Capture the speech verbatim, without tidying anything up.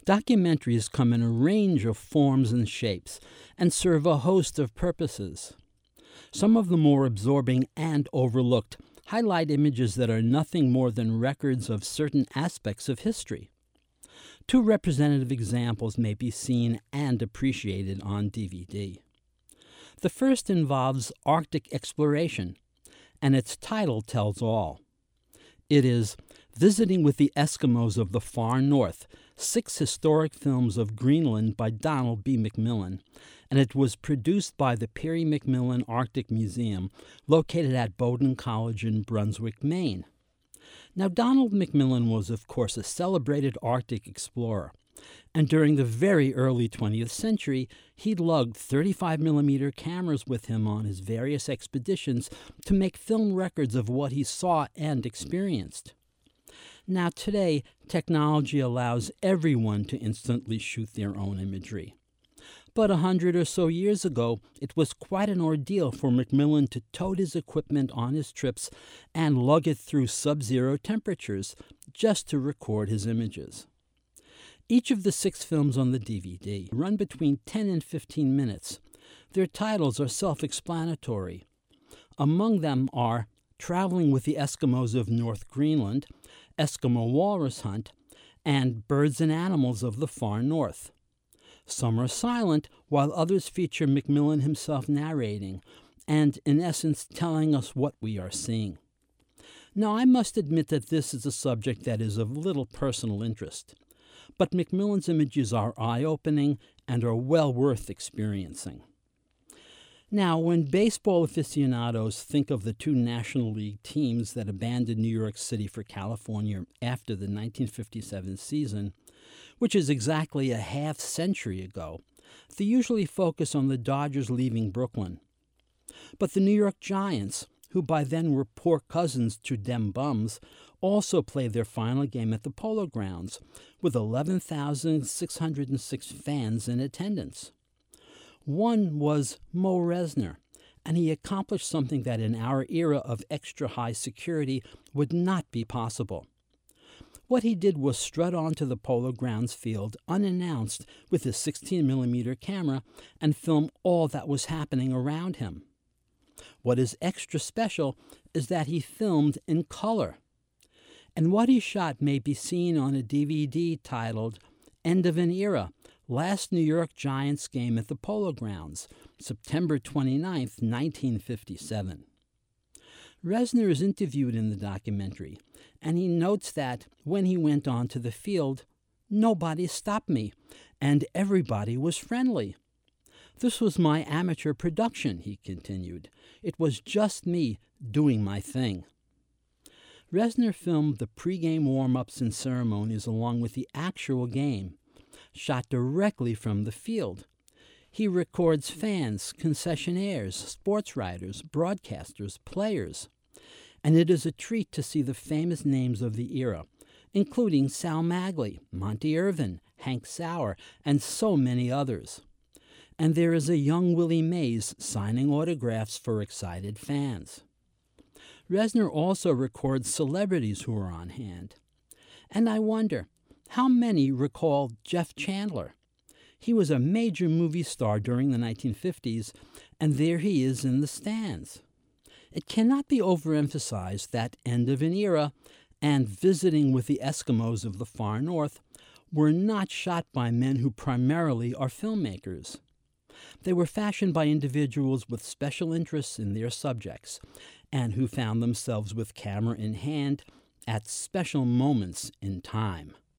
Documentaries come in a range of forms and shapes and serve a host of purposes. Some of the more absorbing and overlooked highlight images that are nothing more than records of certain aspects of history. Two representative examples may be seen and appreciated on D V D. The first involves Arctic exploration, and its title tells all. It is Visiting with the Eskimos of the Far North, Six Historic Films of Greenland by Donald B. McMillan, and it was produced by the Perry McMillan Arctic Museum, located at Bowdoin College in Brunswick, Maine. Now, Donald McMillan was, of course, a celebrated Arctic explorer, and during the very early twentieth century, he lugged thirty-five millimeter cameras with him on his various expeditions to make film records of what he saw and experienced. Now, today, technology allows everyone to instantly shoot their own imagery. But a hundred or so years ago, it was quite an ordeal for McMillan to tote his equipment on his trips and lug it through sub-zero temperatures just to record his images. Each of the six films on the D V D run between ten and fifteen minutes. Their titles are self-explanatory. Among them are Traveling with the Eskimos of North Greenland, Eskimo Walrus Hunt, and Birds and Animals of the Far North. Some are silent, while others feature McMillan himself narrating, and in essence telling us what we are seeing. Now, I must admit that this is a subject that is of little personal interest, but McMillan's images are eye-opening and are well worth experiencing. Now, when baseball aficionados think of the two National League teams that abandoned New York City for California after the nineteen fifty-seven season, which is exactly a half century ago, they usually focus on the Dodgers leaving Brooklyn. But the New York Giants, who by then were poor cousins to dem bums, also played their final game at the Polo Grounds, with eleven thousand six hundred six fans in attendance. One was Mo Resner, and he accomplished something that in our era of extra-high security would not be possible. What he did was strut onto the Polo Grounds field unannounced with his sixteen millimeter camera and film all that was happening around him. What is extra special is that he filmed in color. And what he shot may be seen on a D V D titled End of an Era, Last New York Giants Game at the Polo Grounds, September twenty-ninth, nineteen fifty-seven. Resner is interviewed in the documentary, and he notes that when he went onto the field, nobody stopped me, and everybody was friendly. This was my amateur production, he continued. It was just me doing my thing. Resner filmed the pregame warm-ups and ceremonies along with the actual game, shot directly from the field. He records fans, concessionaires, sports writers, broadcasters, players. And it is a treat to see the famous names of the era, including Sal Magley, Monty Irvin, Hank Sauer, and so many others. And there is a young Willie Mays signing autographs for excited fans. Resner also records celebrities who are on hand. And I wonder, how many recall Jeff Chandler? He was a major movie star during the nineteen fifties, and there he is in the stands. It cannot be overemphasized that End of an Era and Visiting with the Eskimos of the Far North were not shot by men who primarily are filmmakers. They were fashioned by individuals with special interests in their subjects and who found themselves with camera in hand at special moments in time.